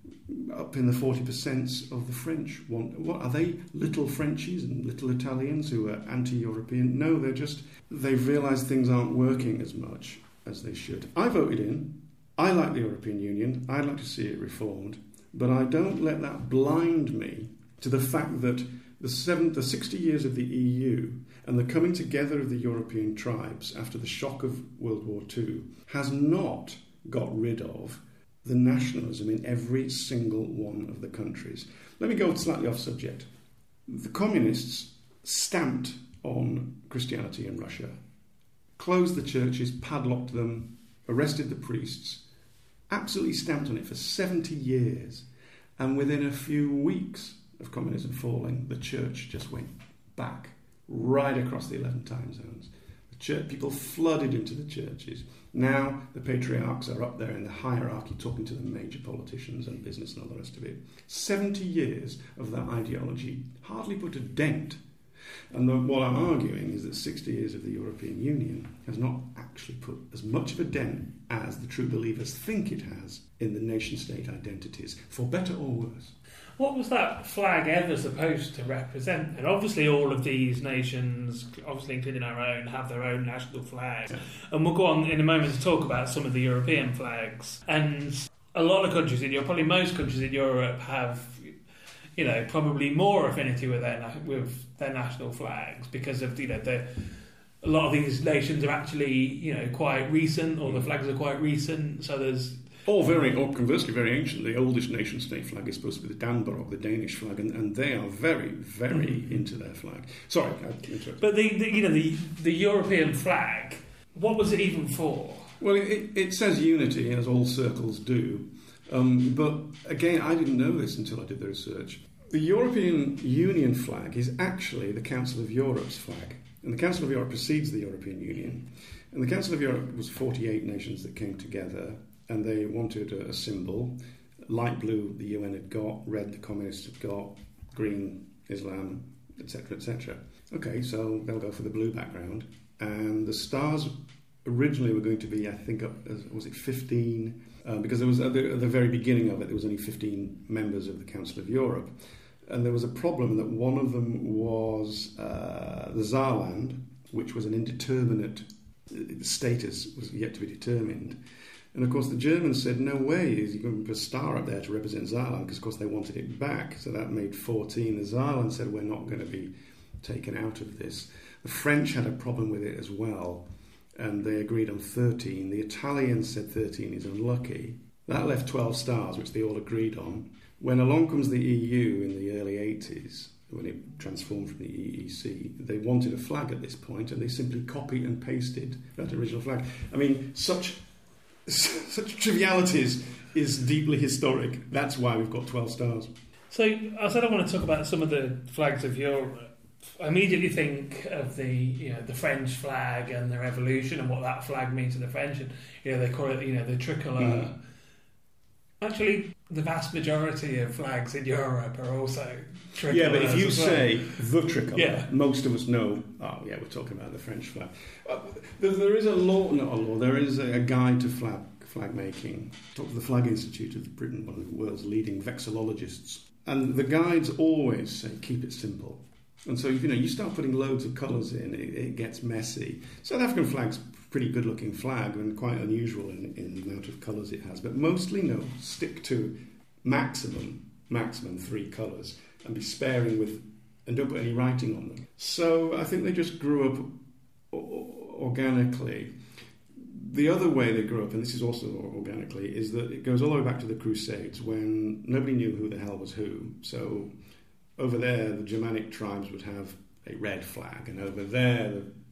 Up in the 40% of the French want... What are they? Little Frenchies and little Italians who are anti-European? No, they've realised things aren't working as much as they should. I voted in. I like the European Union. I'd like to see it reformed. But I don't let that blind me to the fact that the 60 years of the EU and the coming together of the European tribes after the shock of World War II has not got rid of the nationalism in every single one of the countries. Let me go slightly off subject. The communists stamped on Christianity in Russia, closed the churches, padlocked them, arrested the priests, absolutely stamped on it for 70 years. And within a few weeks of communism falling, the church just went back right across the 11 time zones. People flooded into the churches. Now the patriarchs are up there in the hierarchy talking to the major politicians and business and all the rest of it. 70 years of that ideology hardly put a dent. And what I'm arguing is that 60 years of the European Union has not actually put as much of a dent as the true believers think it has in the nation-state identities, for better or worse. What was that flag ever supposed to represent? And obviously all of these nations, obviously including our own, have their own national flag. Yeah. And we'll go on in a moment to talk about some of the European flags. And a lot of countries in Europe, probably most countries in Europe, have, probably more affinity with their national flags because of, a lot of these nations are actually, quite recent, or the flags are quite recent. So there's... Or conversely, very ancient. The oldest nation-state flag is supposed to be the Dannebrog, the Danish flag, and they are very, very into their flag. Sorry, I interrupted. But the European flag, what was it even for? Well, it says unity, as all circles do, But again, I didn't know this until I did the research. The European Union flag is actually the Council of Europe's flag. And the Council of Europe precedes the European Union. And the Council of Europe was 48 nations that came together, and they wanted a symbol. Light blue, the UN had got. Red, the communists had got. Green, Islam, etc., etc. Okay, so they'll go for the blue background. And the stars originally were going to be, I think, was it 15? Because there was at the very beginning of it, there was only 15 members of the Council of Europe. And there was a problem that one of them was the Saarland, which was an indeterminate status, was yet to be determined. And of course the Germans said, no way, you're going to put a star up there to represent Saarland, because of course they wanted it back. So that made 14. The Saarland said, we're not going to be taken out of this. The French had a problem with it as well, and they agreed on 13. The Italians said 13 is unlucky. That left 12 stars, which they all agreed on. When along comes the EU in the early 80s, when it transformed from the EEC, they wanted a flag at this point, and they simply copied and pasted that original flag. I mean, such trivialities is deeply historic. That's why we've got 12 stars. So I said I want to talk about some of the flags of Europe. I immediately think of the French flag and their evolution and what that flag means to the French, and they call it the tricolour. Mm. Actually, the vast majority of flags in Europe are also tricolours. Yeah, but if you say the tricolour, most of us know, we're talking about the French flag. There is there is a guide to flag making. Talk to the Flag Institute of Britain, one of the world's leading vexillologists. And the guides always say, keep it simple. And so, you start putting loads of colours in, it gets messy. South African flag's pretty good-looking flag and quite unusual in the amount of colours it has. But mostly, stick to maximum 3 colours and be sparing with, and don't put any writing on them. So I think they just grew up organically. The other way they grew up, and this is also organically, is that it goes all the way back to the Crusades, when nobody knew who the hell was who. So over there, the Germanic tribes would have a red flag, and over there,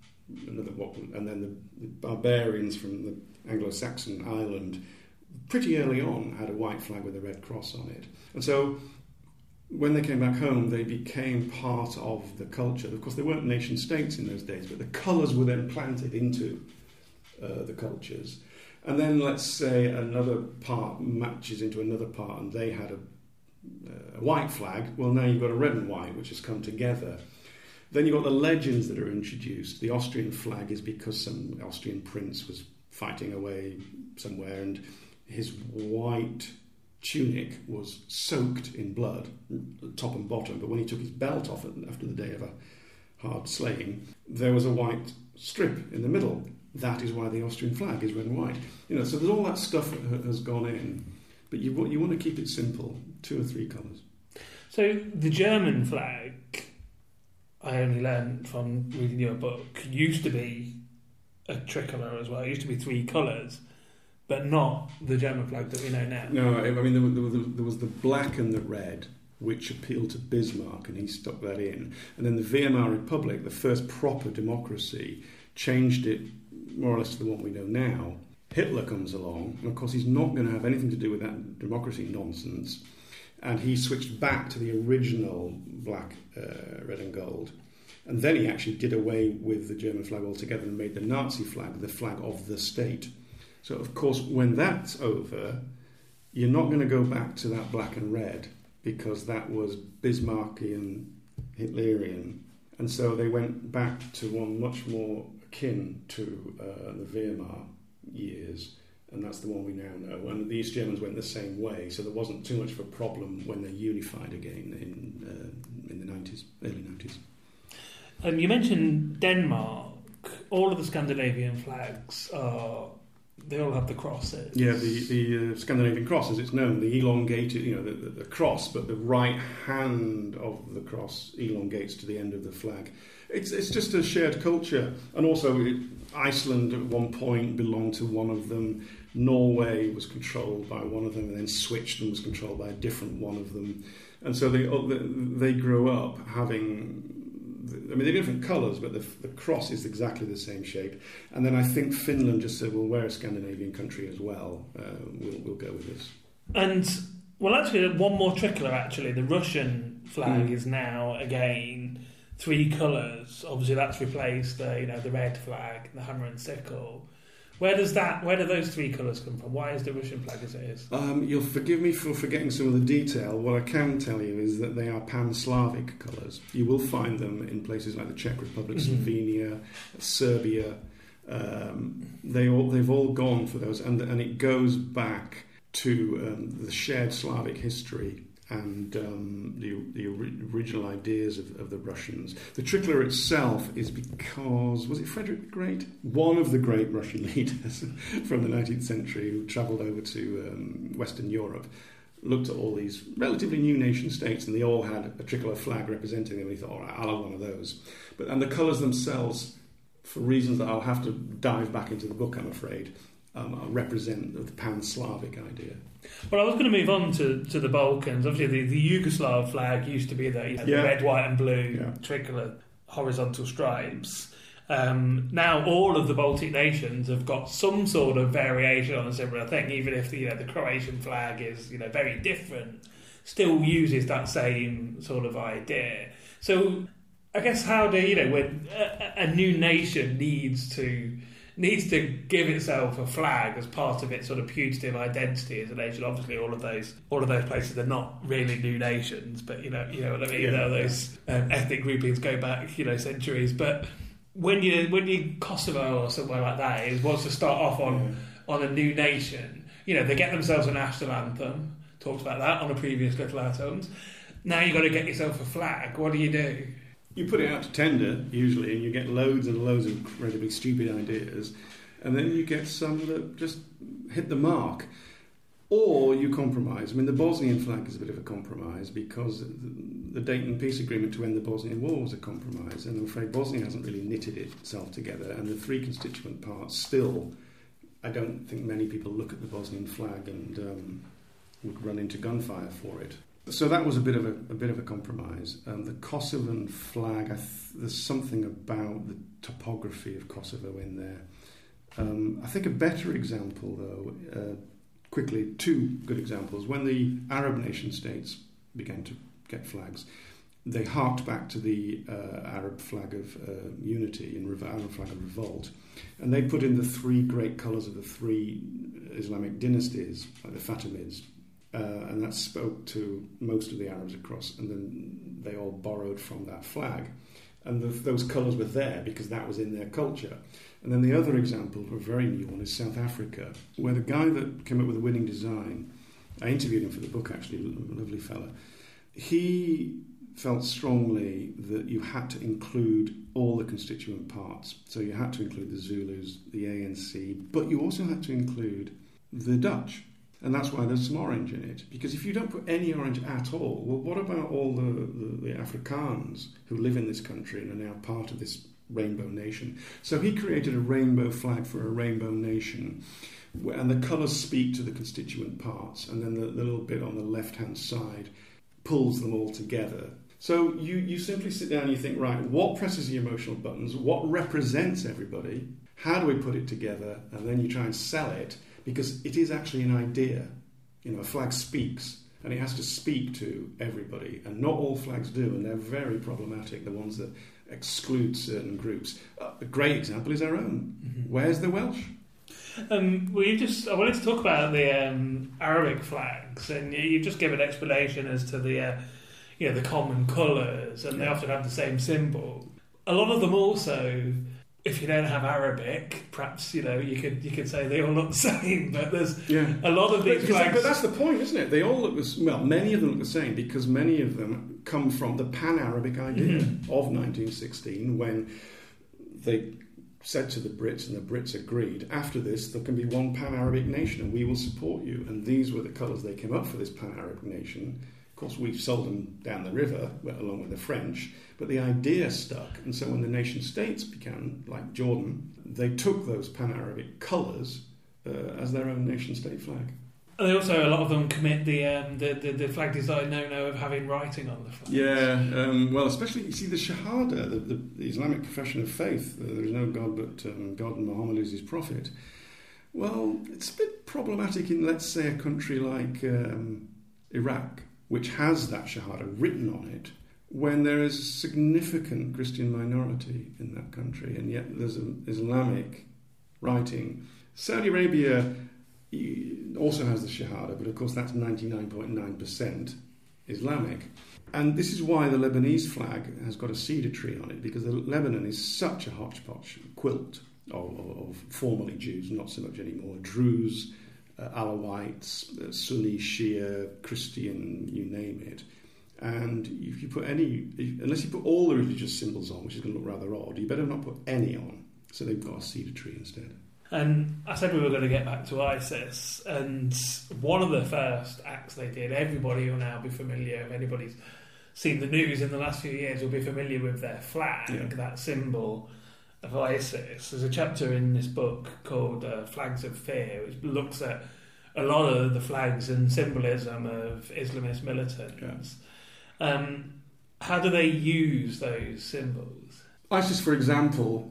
and then the barbarians from the Anglo-Saxon island, pretty early on, had a white flag with a red cross on it. And so when they came back home, they became part of the culture. Of course, there weren't nation states in those days, but the colours were then planted into the cultures. And then, let's say, another part matches into another part, and they had a white flag. Well, now you've got a red and white, which has come together. Then you've got the legends that are introduced. The Austrian flag is because some Austrian prince was fighting away somewhere, and his white tunic was soaked in blood, top and bottom. But when he took his belt off after the day of a hard slaying, there was a white strip in the middle. That is why the Austrian flag is red and white. So there's all that stuff that has gone in. But you want to keep it simple, 2 or 3 colours. So the German flag, I only learned from reading your book, used to be a tricolour as well. It used to be 3 colours, but not the German flag that we know now. No, I mean, there was the black and the red, which appealed to Bismarck, and he stuck that in. And then the Weimar Republic, the first proper democracy, changed it more or less to the one we know now. Hitler comes along, and of course he's not going to have anything to do with that democracy nonsense, and he switched back to the original black, red and gold. And then he actually did away with the German flag altogether and made the Nazi flag the flag of the state. So, of course, when that's over, you're not going to go back to that black and red, because that was Bismarckian, Hitlerian. And so they went back to one much more akin to the Weimar years, and that's the one we now know. And the East Germans went the same way, so there wasn't too much of a problem when they unified again in the 90s, early 90s. You mentioned Denmark. All of the Scandinavian flags they all have the crosses. Yeah, the Scandinavian cross, as it's known, the elongated, the cross, but the right hand of the cross elongates to the end of the flag. It's just a shared culture, and also Iceland at one point belonged to one of them. Norway was controlled by one of them, and then switched and was controlled by a different one of them. And so they grew up having. They're different colours, but the cross is exactly the same shape. And then I think Finland just said, well, we're a Scandinavian country as well. We'll go with this. And, well, actually, one more trickler, actually. The Russian flag is now, again, 3 colours. Obviously, that's replaced the red flag, the hammer and sickle. Where do those 3 colours come from? Why is the Russian flag as it is? You'll forgive me for forgetting some of the detail. What I can tell you is that they are pan-Slavic colours. You will find them in places like the Czech Republic, Slovenia, Serbia. They've all gone for those, and it goes back to the shared Slavic history and the original ideas of the Russians. The tricolor itself is because, was it Frederick the Great? One of the great Russian leaders from the 19th century who travelled over to Western Europe, looked at all these relatively new nation states, and they all had a tricolor flag representing them, and he thought, all right, I'll have one of those. And the colours themselves, for reasons that I'll have to dive back into the book, I'm afraid, represent the pan-Slavic idea. Well, I was going to move on to the Balkans. Obviously, the Yugoslav flag used to be the red, white and blue tricolor horizontal stripes. Now all of the Baltic nations have got some sort of variation on a similar thing, even if the Croatian flag is very different, still uses that same sort of idea. So I guess how do when a new nation needs to give itself a flag as part of its sort of putative identity as a nation. Obviously, all of those places are not really new nations, but you know what I mean. Yeah. Those ethnic groupings go back centuries. But when you Kosovo or somewhere like that wants to start off on a new nation, they get themselves a national anthem. Talked about that on a previous Little Atoms. Now you've got to get yourself a flag. What do you do? You put it out to tender, usually, and you get loads and loads of incredibly stupid ideas, and then you get some that just hit the mark. Or you compromise. I mean, the Bosnian flag is a bit of a compromise because the Dayton Peace Agreement to end the Bosnian War was a compromise, and I'm afraid Bosnia hasn't really knitted itself together, and the 3 constituent parts still, I don't think many people look at the Bosnian flag and would run into gunfire for it. So that was a bit of a compromise. The Kosovan flag, there's something about the topography of Kosovo in there. I think a better example, though, quickly, 2 good examples. When the Arab nation states began to get flags, they harked back to the Arab flag of unity and Arab flag of revolt, and they put in the 3 great colours of the 3 Islamic dynasties, like the Fatimids. And that spoke to most of the Arabs across, and then they all borrowed from that flag. And those colours were there because that was in their culture. And then the other example, a very new one, is South Africa, where the guy that came up with the winning design, I interviewed him for the book, actually, a lovely fella, he felt strongly that you had to include all the constituent parts. So you had to include the Zulus, the ANC, but you also had to include the Dutch. And that's why there's some orange in it. Because if you don't put any orange at all, well, what about all the Afrikaans who live in this country and are now part of this rainbow nation? So he created a rainbow flag for a rainbow nation, and the colours speak to the constituent parts, and then the little bit on the left-hand side pulls them all together. So you simply sit down and you think, right, what presses the emotional buttons? What represents everybody? How do we put it together? And then you try and sell it. Because it is actually an idea. A flag speaks, and it has to speak to everybody. And not all flags do, and they're very problematic, the ones that exclude certain groups. A great example is our own. Mm-hmm. Where's the Welsh? I wanted to talk about the Arabic flags, and you just give an explanation as to the common colours, and they often have the same symbol. A lot of them also, if you don't have Arabic, perhaps you could say they all look the same. But there's a lot of these flags. But that's the point, isn't it? They all look many of them look the same because many of them come from the Pan-Arabic idea of 1916, when they said to the Brits, and the Brits agreed, after this there can be one Pan-Arabic nation, and we will support you. And these were the colours they came up for this Pan-Arabic nation. Of course, we sold them down the river, along with the French, but the idea stuck. And so when the nation-states began, like Jordan, they took those Pan-Arabic colours as their own nation-state flag. And they also, a lot of them commit the flag design no-no of having writing on the flag. Yeah, well, especially, you see, the Shahada, the Islamic profession of faith, there is no God but God, and Muhammad is his prophet. Well, it's a bit problematic in, let's say, a country like Iraq, which has that Shahada written on it, when there is a significant Christian minority in that country, and yet there's an Islamic writing. Saudi Arabia also has the Shahada, but of course that's 99.9% Islamic. And this is why the Lebanese flag has got a cedar tree on it, because Lebanon is such a hodgepodge quilt of formerly Jews, not so much anymore, Druze, Alawites, Sunni, Shia, Christian, you name it. And if you put unless you put all the religious symbols on, which is going to look rather odd, you better not put any on. So they've got a cedar tree instead. And I said we were going to get back to ISIS, and one of the first acts they did, everybody will now be familiar, if anybody's seen the news in the last few years, will be familiar with their flag, that symbol of ISIS. There's a chapter in this book called Flags of Fear, which looks at a lot of the flags and symbolism of Islamist militants. How do they use those symbols? ISIS, for example,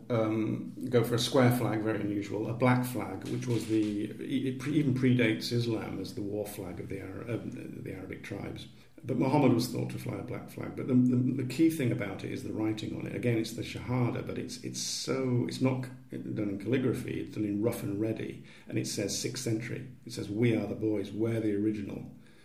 go for a square flag, very unusual, a black flag, which was it even predates Islam as the war flag of the Arabic tribes. But Muhammad was thought to fly a black flag. But the key thing about it is the writing on it. Again, it's the Shahada, but it's not done in calligraphy, it's done in rough and ready, and it says 6th century. It says, we are the boys, we're the original.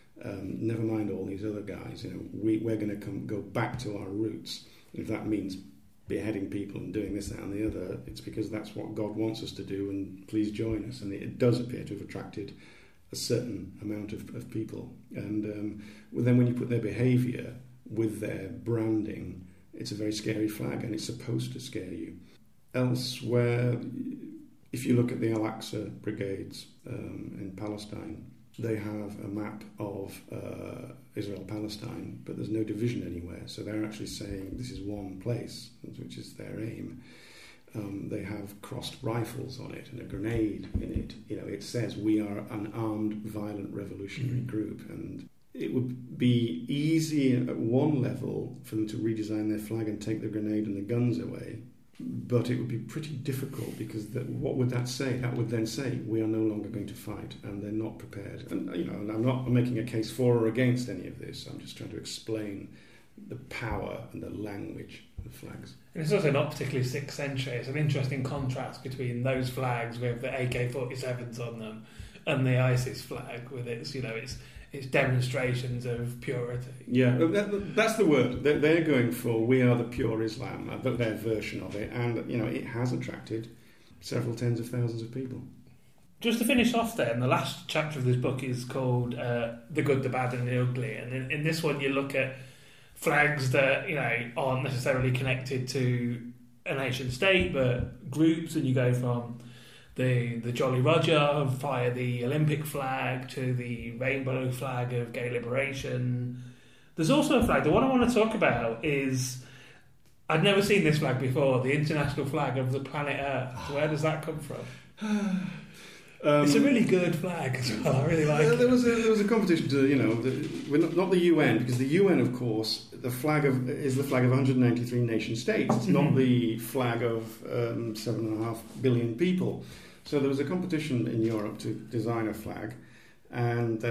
Never mind all these other guys. We're going to go back to our roots. If that means beheading people and doing this, that and the other, it's because that's what God wants us to do, and please join us. And it does appear to have attracted a certain amount of people. And then when you put their behaviour with their branding, it's a very scary flag, and it's supposed to scare you. Elsewhere, if you look at the Al-Aqsa brigades in Palestine, they have a map of Israel-Palestine, but there's no division anywhere. So they're actually saying this is one place, which is their aim. They have crossed rifles on it and a grenade in it. It says we are an armed, violent revolutionary group. And it would be easy at one level for them to redesign their flag and take the grenade and the guns away. But it would be pretty difficult, because what would that say? That would then say we are no longer going to fight, and they're not prepared. And I'm not making a case for or against any of this. I'm just trying to explain the power and the language of the flags. And it's also not particularly 6th century. It's an interesting contrast between those flags with the AK-47s on them and the ISIS flag with its demonstrations of purity. Yeah, that's the word. They're going for we are the pure Islam, their version of it, and it has attracted several tens of thousands of people. Just to finish off then, the last chapter of this book is called The Good, the Bad and the Ugly, and in this one you look at flags that aren't necessarily connected to a nation state, but groups, and you go from the Jolly Roger via the Olympic flag to the rainbow flag of gay liberation. There's also a flag. The one I want to talk about is, I'd never seen this flag before, the international flag of the planet Earth. Where does that come from? It's a really good flag as well. I really like it. There was a competition to, not the UN, because the UN, of course, is the flag of 193 nation states. It's not the flag of 7.5 billion people. So there was a competition in Europe to design a flag, and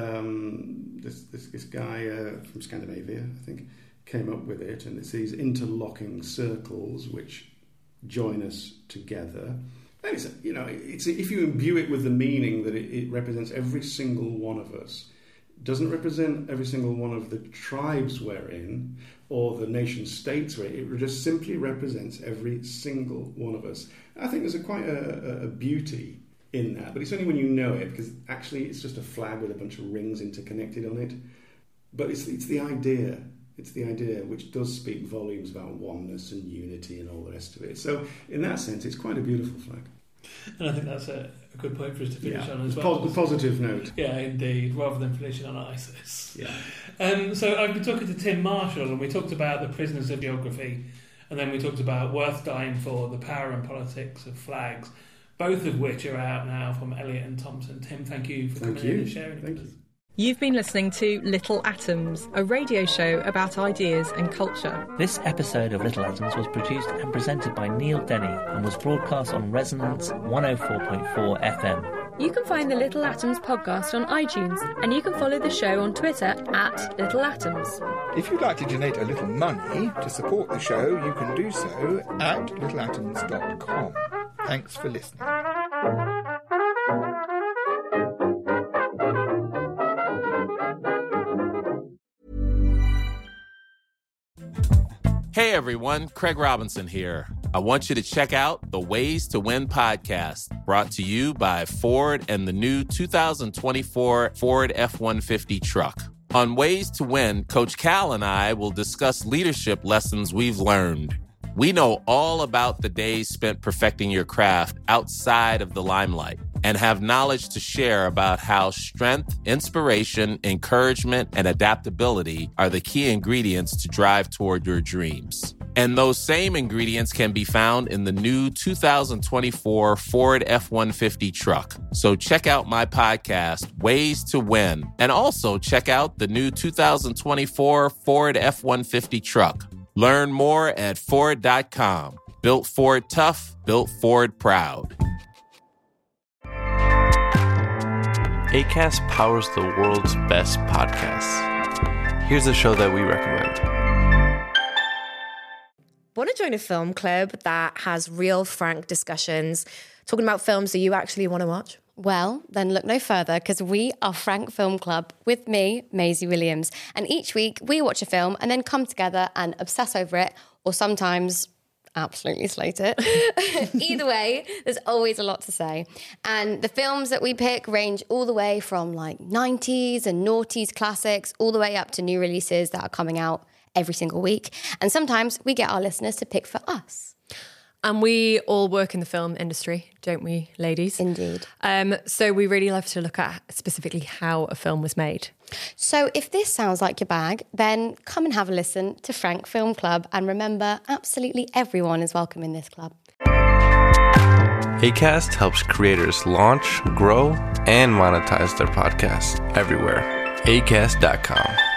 this guy from Scandinavia, I think, came up with it, and it's these interlocking circles which join us together. And it's if you imbue it with the meaning that it represents every single one of us, doesn't represent every single one of the tribes we're in or the nation states we're in. It just simply represents every single one of us. I think there's quite a beauty in that, but it's only when you know it, because actually it's just a flag with a bunch of rings interconnected on it. But it's the idea. It's the idea which does speak volumes about oneness and unity and all the rest of it. So in that sense, it's quite a beautiful flag. And I think that's a good point for us to finish on as well. A positive note. Yeah, indeed, rather than finishing on ISIS. Yeah. So I've been talking to Tim Marshall, and we talked about the prisoners of geography, and then we talked about Worth Dying For, the power and politics of flags, both of which are out now from Elliott and Thompson. Tim, thank you for coming in and sharing it with us. You've been listening to Little Atoms, a radio show about ideas and culture. This episode of Little Atoms was produced and presented by Neil Denny and was broadcast on Resonance 104.4 FM. You can find the Little Atoms podcast on iTunes, and you can follow the show on Twitter at Little Atoms. If you'd like to donate a little money to support the show, you can do so at littleatoms.com. Thanks for listening. Hey everyone, Craig Robinson here. I want you to check out the Ways to Win podcast, brought to you by Ford and the new 2024 Ford F-150 truck. On Ways to Win, Coach Cal and I will discuss leadership lessons we've learned. We know all about the days spent perfecting your craft outside of the limelight and have knowledge to share about how strength, inspiration, encouragement, and adaptability are the key ingredients to drive toward your dreams. And those same ingredients can be found in the new 2024 Ford F-150 truck. So check out my podcast, Ways to Win, and also check out the new 2024 Ford F-150 truck. Learn more at Ford.com. Built Ford tough, built Ford proud. Acast powers the world's best podcasts. Here's a show that we recommend. Want to join a film club that has real, frank discussions, talking about films that you actually want to watch? Well, then look no further, because we are Frank Film Club with me, Maisie Williams. And each week we watch a film and then come together and obsess over it, or sometimes absolutely slate it. Either way, there's always a lot to say. And the films that we pick range all the way from like 90s and noughties classics, all the way up to new releases that are coming out every single week. And sometimes we get our listeners to pick for us. And we all work in the film industry, don't we, ladies? Indeed. So we really love to look at specifically how a film was made. So if this sounds like your bag, then come and have a listen to Frank Film Club. And remember, absolutely everyone is welcome in this club. Acast helps creators launch, grow, and monetize their podcasts everywhere. Acast.com.